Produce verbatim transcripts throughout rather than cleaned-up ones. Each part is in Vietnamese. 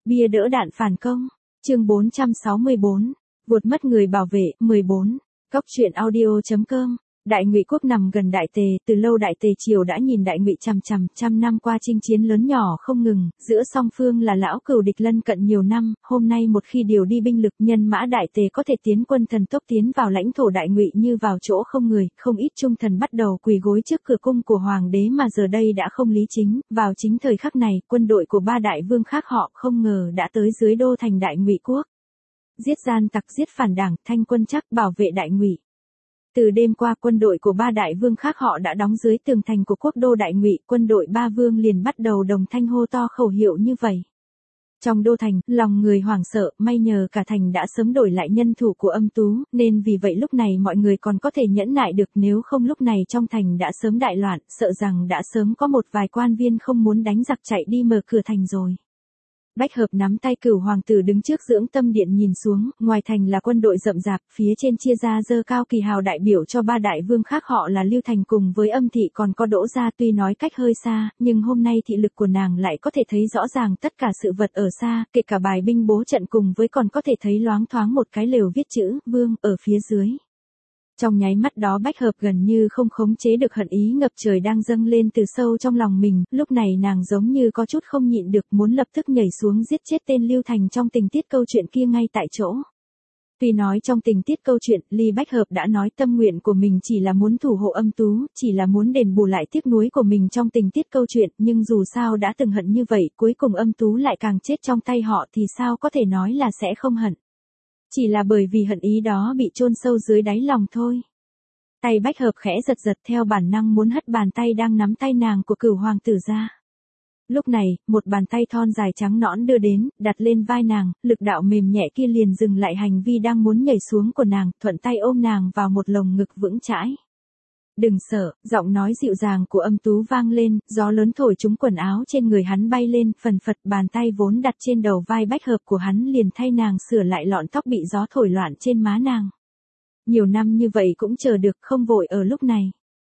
Bia đỡ đạn phản công. Chương bốn trăm sáu mươi bốn. Vụt mất người bảo vệ. mười bốn. Cóc truyện audio.com. Đại Ngụy quốc nằm gần Đại Tề, từ lâu Đại Tề triều đã nhìn Đại Ngụy chằm chằm, trăm năm qua chinh chiến lớn nhỏ không ngừng, giữa song phương là lão cừu địch lân cận nhiều năm, hôm nay một khi điều đi binh lực, nhân mã Đại Tề có thể tiến quân thần tốc tiến vào lãnh thổ Đại Ngụy như vào chỗ không người, không ít trung thần bắt đầu quỳ gối trước cửa cung của hoàng đế mà giờ đây đã không lý chính, vào chính thời khắc này, quân đội của ba đại vương khác họ không ngờ đã tới dưới đô thành Đại Ngụy quốc. Giết gian tặc, giết phản đảng, thanh quân chắc bảo vệ Đại Ngụy. Từ đêm qua quân đội của ba đại vương khác họ đã đóng dưới tường thành của quốc đô Đại Ngụy, quân đội ba vương liền bắt đầu đồng thanh hô to khẩu hiệu như vậy. Trong đô thành, lòng người hoảng sợ, may nhờ cả thành đã sớm đổi lại nhân thủ của Âm Tú, nên vì vậy lúc này mọi người còn có thể nhẫn nại được, nếu không lúc này trong thành đã sớm đại loạn, sợ rằng đã sớm có một vài quan viên không muốn đánh giặc chạy đi mở cửa thành rồi. Bách Hợp nắm tay Cửu hoàng tử đứng trước dưỡng tâm điện nhìn xuống, ngoài thành là quân đội rậm rạp, phía trên chia ra dơ cao kỳ hào đại biểu cho ba đại vương khác họ là Lưu Thành cùng với Âm thị còn có Đỗ gia, tuy nói cách hơi xa, nhưng hôm nay thị lực của nàng lại có thể thấy rõ ràng tất cả sự vật ở xa, kể cả bài binh bố trận cùng với còn có thể thấy loáng thoáng một cái lều viết chữ vương ở phía dưới. Trong nháy mắt đó Bách Hợp gần như không khống chế được hận ý ngập trời đang dâng lên từ sâu trong lòng mình, lúc này nàng giống như có chút không nhịn được muốn lập tức nhảy xuống giết chết tên Lưu Thành trong tình tiết câu chuyện kia ngay tại chỗ. Tuy nói trong tình tiết câu chuyện, Ly Bách Hợp đã nói tâm nguyện của mình chỉ là muốn thủ hộ Âm Tú, chỉ là muốn đền bù lại tiếc nuối của mình trong tình tiết câu chuyện, nhưng dù sao đã từng hận như vậy, cuối cùng Âm Tú lại càng chết trong tay họ thì sao có thể nói là sẽ không hận. Chỉ là bởi vì hận ý đó bị chôn sâu dưới đáy lòng thôi. Tay Bách Hợp khẽ giật giật theo bản năng muốn hất bàn tay đang nắm tay nàng của Cửu hoàng tử ra. Lúc này, một bàn tay thon dài trắng nõn đưa đến, đặt lên vai nàng, lực đạo mềm nhẹ kia liền dừng lại hành vi đang muốn nhảy xuống của nàng, thuận tay ôm nàng vào một lồng ngực vững chãi. Đừng sợ, giọng nói dịu dàng của Âm Tú vang lên, gió lớn thổi trúng quần áo trên người hắn bay lên, phần phật bàn tay vốn đặt trên đầu vai Bách Hợp của hắn liền thay nàng sửa lại lọn tóc bị gió thổi loạn trên má nàng. Nhiều năm như vậy cũng chờ được, không vội ở lúc này.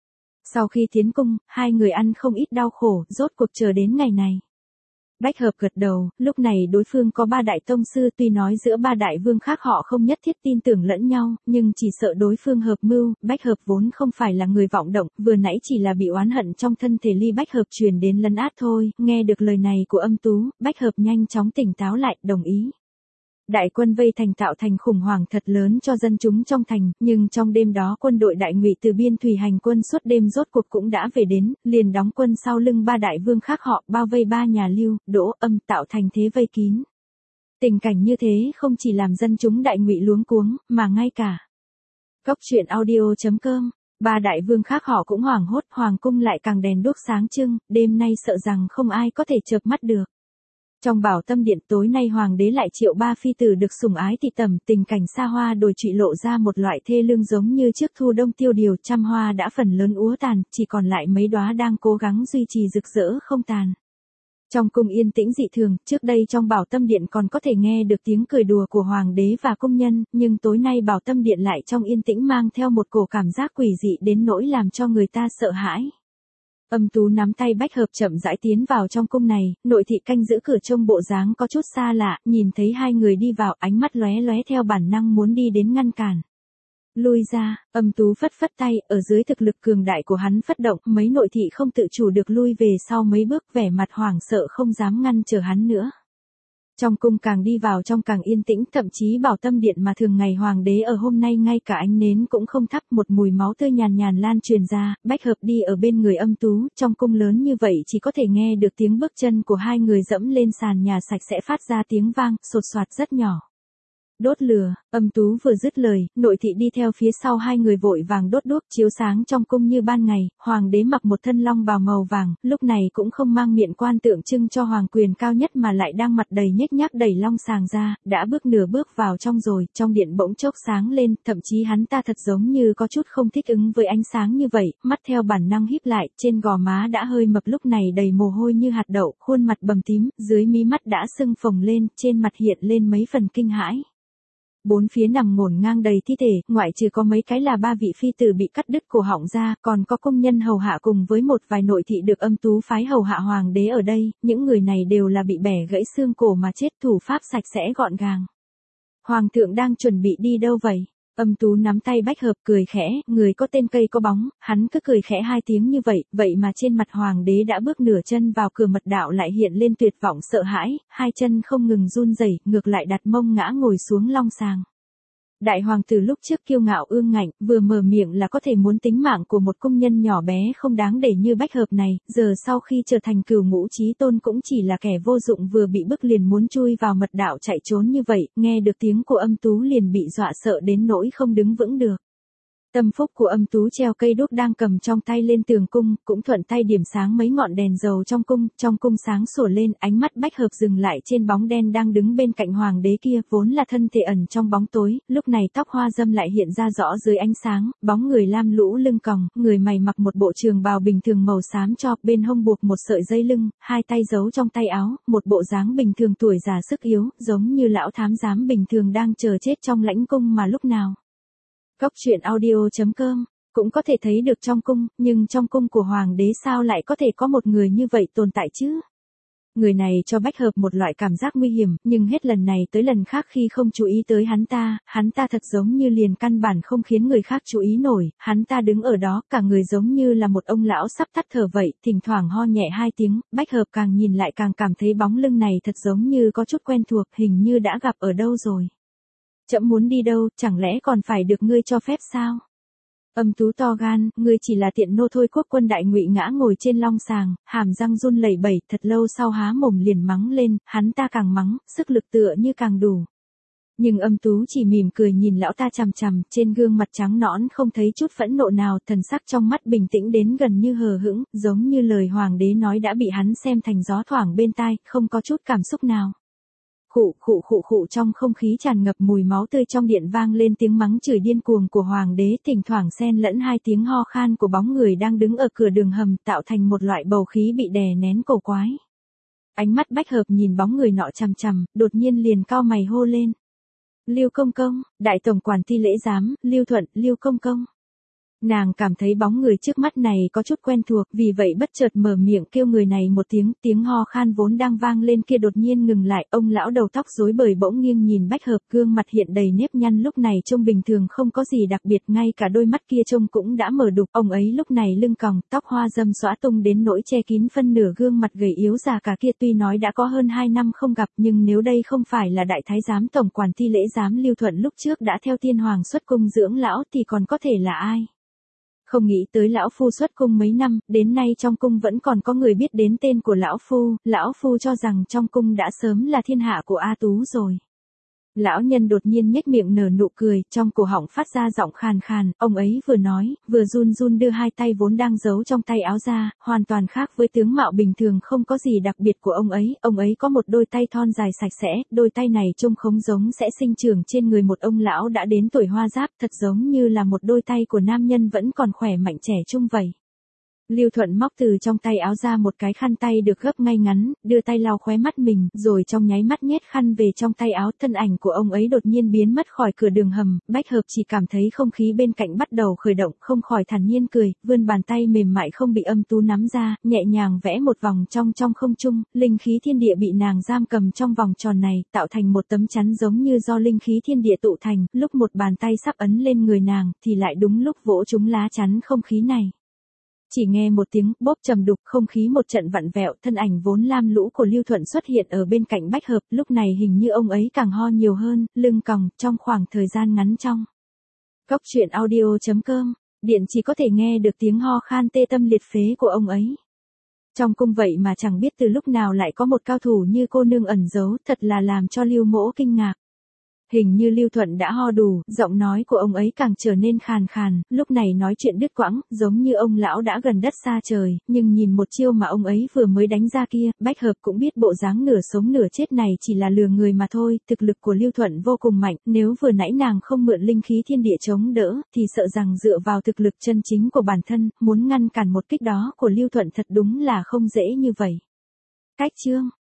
Sau khi tiến cung, hai người ăn không ít đau khổ, rốt cuộc chờ đến ngày này. Bách Hợp gật đầu, lúc này đối phương có ba đại tông sư, tuy nói giữa ba đại vương khác họ không nhất thiết tin tưởng lẫn nhau, nhưng chỉ sợ đối phương hợp mưu. Bách Hợp vốn không phải là người vọng động, vừa nãy chỉ là bị oán hận trong thân thể Ly Bách Hợp truyền đến lấn át thôi, nghe được lời này của Âm Tú, Bách Hợp nhanh chóng tỉnh táo lại, đồng ý. Đại quân vây thành tạo thành khủng hoảng thật lớn cho dân chúng trong thành, nhưng trong đêm đó quân đội Đại Ngụy từ biên thủy hành quân suốt đêm rốt cuộc cũng đã về đến, liền đóng quân sau lưng ba đại vương khác họ, bao vây ba nhà Lưu, Đỗ, Âm tạo thành thế vây kín. Tình cảnh như thế không chỉ làm dân chúng Đại Ngụy luống cuống, mà ngay cả Cóc truyện audio.com, ba đại vương khác họ cũng hoảng hốt, hoàng cung lại càng đèn đuốc sáng trưng, đêm nay sợ rằng không ai có thể chợp mắt được. Trong Bảo Tâm điện tối nay hoàng đế lại triệu ba phi tử được sủng ái thị tẩm, tình cảnh xa hoa đồi trụy lộ ra một loại thê lương giống như trước thu đông tiêu điều, trăm hoa đã phần lớn úa tàn, chỉ còn lại mấy đóa đang cố gắng duy trì rực rỡ không tàn. Trong cung yên tĩnh dị thường, trước đây trong Bảo Tâm điện còn có thể nghe được tiếng cười đùa của hoàng đế và cung nhân, nhưng tối nay Bảo Tâm điện lại trong yên tĩnh mang theo một cổ cảm giác quỷ dị đến nỗi làm cho người ta sợ hãi. Âm Tú nắm tay Bách Hợp chậm rãi tiến vào trong cung này, nội thị canh giữ cửa trông bộ dáng có chút xa lạ, nhìn thấy hai người đi vào, ánh mắt lóe lóe theo bản năng muốn đi đến ngăn cản. Lui ra, Âm Tú phất phất tay, ở dưới thực lực cường đại của hắn phất động, mấy nội thị không tự chủ được lui về sau mấy bước, vẻ mặt hoảng sợ không dám ngăn trở hắn nữa. Trong cung càng đi vào trong càng yên tĩnh, thậm chí Bảo Tâm điện mà thường ngày hoàng đế ở hôm nay ngay cả ánh nến cũng không thắp, một mùi máu tươi nhàn nhàn lan truyền ra. Bách Hợp đi ở bên người Âm Tú, trong cung lớn như vậy chỉ có thể nghe được tiếng bước chân của hai người dẫm lên sàn nhà sạch sẽ phát ra tiếng vang, sột soạt rất nhỏ. Đốt lửa, Âm Tú vừa dứt lời, nội thị đi theo phía sau hai người vội vàng đốt đuốc chiếu sáng trong cung như ban ngày, hoàng đế mặc một thân long bào màu vàng, lúc này cũng không mang miện quan tượng trưng cho hoàng quyền cao nhất mà lại đang mặt đầy nhếch nhác đẩy long sàng ra, đã bước nửa bước vào trong rồi, trong điện bỗng chốc sáng lên, thậm chí hắn ta thật giống như có chút không thích ứng với ánh sáng như vậy, mắt theo bản năng híp lại, trên gò má đã hơi mập lúc này đầy mồ hôi như hạt đậu, khuôn mặt bầm tím, dưới mí mắt đã sưng phồng lên, trên mặt hiện lên mấy phần kinh hãi. Bốn phía nằm ngổn ngang đầy thi thể, ngoại trừ có mấy cái là ba vị phi tử bị cắt đứt cổ họng ra, còn có công nhân hầu hạ cùng với một vài nội thị được Âm Tú phái hầu hạ hoàng đế ở đây, những người này đều là bị bẻ gãy xương cổ mà chết, thủ pháp sạch sẽ gọn gàng. Hoàng thượng đang chuẩn bị đi đâu vậy? Âm Tú nắm tay Bách Hợp cười khẽ, người có tên cây có bóng, hắn cứ cười khẽ hai tiếng như vậy, vậy mà trên mặt hoàng đế đã bước nửa chân vào cửa mật đạo lại hiện lên tuyệt vọng sợ hãi, hai chân không ngừng run rẩy, ngược lại đặt mông ngã ngồi xuống long sàng. Đại hoàng tử lúc trước kiêu ngạo ương ngạnh, vừa mở miệng là có thể muốn tính mạng của một công nhân nhỏ bé không đáng để như Bách Hợp này, giờ sau khi trở thành cửu ngũ chí tôn cũng chỉ là kẻ vô dụng vừa bị bức liền muốn chui vào mật đạo chạy trốn như vậy, nghe được tiếng của Âm Tú liền bị dọa sợ đến nỗi không đứng vững được. Tâm phúc của Âm Tú treo cây đuốc đang cầm trong tay lên tường cung, cũng thuận tay điểm sáng mấy ngọn đèn dầu trong cung, trong cung sáng sủa lên, ánh mắt Bách Hợp dừng lại trên bóng đen đang đứng bên cạnh hoàng đế kia, vốn là thân thể ẩn trong bóng tối, lúc này tóc hoa dâm lại hiện ra rõ dưới ánh sáng, bóng người lam lũ lưng còng, người mày mặc một bộ trường bào bình thường màu xám cho, bên hông buộc một sợi dây lưng, hai tay giấu trong tay áo, một bộ dáng bình thường tuổi già sức yếu, giống như lão thám giám bình thường đang chờ chết trong lãnh cung mà lúc nào. Cốc truyện audio chấm com cũng có thể thấy được trong cung, nhưng trong cung của hoàng đế sao lại có thể có một người như vậy tồn tại chứ? Người này cho Bách Hợp một loại cảm giác nguy hiểm, nhưng hết lần này tới lần khác khi không chú ý tới hắn ta, hắn ta thật giống như liền căn bản không khiến người khác chú ý nổi, hắn ta đứng ở đó cả người giống như là một ông lão sắp tắt thở vậy, thỉnh thoảng ho nhẹ hai tiếng, Bách Hợp càng nhìn lại càng cảm thấy bóng lưng này thật giống như có chút quen thuộc, hình như đã gặp ở đâu rồi. Trẫm muốn đi đâu, chẳng lẽ còn phải được ngươi cho phép sao? Âm Tú to gan, ngươi chỉ là tiện nô thôi. Quốc quân Đại Ngụy ngã ngồi trên long sàng, hàm răng run lẩy bẩy, thật lâu sau há mồm liền mắng lên, hắn ta càng mắng, sức lực tựa như càng đủ. Nhưng Âm Tú chỉ mỉm cười nhìn lão ta chằm chằm, trên gương mặt trắng nõn không thấy chút phẫn nộ nào, thần sắc trong mắt bình tĩnh đến gần như hờ hững, giống như lời hoàng đế nói đã bị hắn xem thành gió thoảng bên tai, không có chút cảm xúc nào. Khụ khụ khụ khụ, trong không khí tràn ngập mùi máu tươi, trong điện vang lên tiếng mắng chửi điên cuồng của hoàng đế, thỉnh thoảng xen lẫn hai tiếng ho khan của bóng người đang đứng ở cửa đường hầm, tạo thành một loại bầu khí bị đè nén cổ quái. Ánh mắt Bách Hợp nhìn bóng người nọ chằm chằm, đột nhiên liền cau mày hô lên. Lưu công công, đại tổng quản thi lễ giám, Lưu Thuận, Lưu công công. Nàng cảm thấy bóng người trước mắt này có chút quen thuộc, vì vậy bất chợt mở miệng kêu người này một tiếng, tiếng ho khan vốn đang vang lên kia đột nhiên ngừng lại, ông lão đầu tóc rối bời bỗng nghiêng nhìn Bách Hợp, gương mặt hiện đầy nếp nhăn lúc này trông bình thường không có gì đặc biệt, ngay cả đôi mắt kia trông cũng đã mở đục, ông ấy lúc này lưng còng, tóc hoa râm xõa tung đến nỗi che kín phân nửa gương mặt gầy yếu già cả kia, tuy nói đã có hơn hai năm không gặp, nhưng nếu đây không phải là đại thái giám tổng quản thi lễ giám Lưu Thuận lúc trước đã theo thiên hoàng xuất cung dưỡng lão thì còn có thể là ai? Không nghĩ tới lão phu xuất cung mấy năm, đến nay trong cung vẫn còn có người biết đến tên của lão phu, lão phu cho rằng trong cung đã sớm là thiên hạ của A Tú rồi. Lão nhân đột nhiên nhếch miệng nở nụ cười, trong cổ họng phát ra giọng khàn khàn, ông ấy vừa nói, vừa run run đưa hai tay vốn đang giấu trong tay áo ra, hoàn toàn khác với tướng mạo bình thường không có gì đặc biệt của ông ấy, ông ấy có một đôi tay thon dài sạch sẽ, đôi tay này trông không giống sẽ sinh trưởng trên người một ông lão đã đến tuổi hoa giáp, thật giống như là một đôi tay của nam nhân vẫn còn khỏe mạnh trẻ trung vậy. Lưu Thuận móc từ trong tay áo ra một cái khăn tay được gấp ngay ngắn, đưa tay lau khóe mắt mình, rồi trong nháy mắt nhét khăn về trong tay áo, thân ảnh của ông ấy đột nhiên biến mất khỏi cửa đường hầm, Bách Hợp chỉ cảm thấy không khí bên cạnh bắt đầu khởi động, không khỏi thản nhiên cười, vươn bàn tay mềm mại không bị Âm Tú nắm ra, nhẹ nhàng vẽ một vòng trong trong không trung, linh khí thiên địa bị nàng giam cầm trong vòng tròn này, tạo thành một tấm chắn giống như do linh khí thiên địa tụ thành, lúc một bàn tay sắp ấn lên người nàng, thì lại đúng lúc vỗ trúng lá chắn không khí này. Chỉ nghe một tiếng bốp trầm đục, không khí một trận vặn vẹo, thân ảnh vốn lam lũ của Lưu Thuận xuất hiện ở bên cạnh Bách Hợp, lúc này hình như ông ấy càng ho nhiều hơn, lưng còng, trong khoảng thời gian ngắn trong. Cốc truyện audio chấm com, điện chỉ có thể nghe được tiếng ho khan tê tâm liệt phế của ông ấy. Trong cung vậy mà chẳng biết từ lúc nào lại có một cao thủ như cô nương ẩn giấu, thật là làm cho Lưu Mỗ kinh ngạc. Hình như Lưu Thuận đã ho đủ, giọng nói của ông ấy càng trở nên khàn khàn, lúc này nói chuyện đứt quãng, giống như ông lão đã gần đất xa trời, nhưng nhìn một chiêu mà ông ấy vừa mới đánh ra kia, Bách Hợp cũng biết bộ dáng nửa sống nửa chết này chỉ là lừa người mà thôi, thực lực của Lưu Thuận vô cùng mạnh, nếu vừa nãy nàng không mượn linh khí thiên địa chống đỡ, thì sợ rằng dựa vào thực lực chân chính của bản thân, muốn ngăn cản một kích đó của Lưu Thuận thật đúng là không dễ như vậy. Cách chương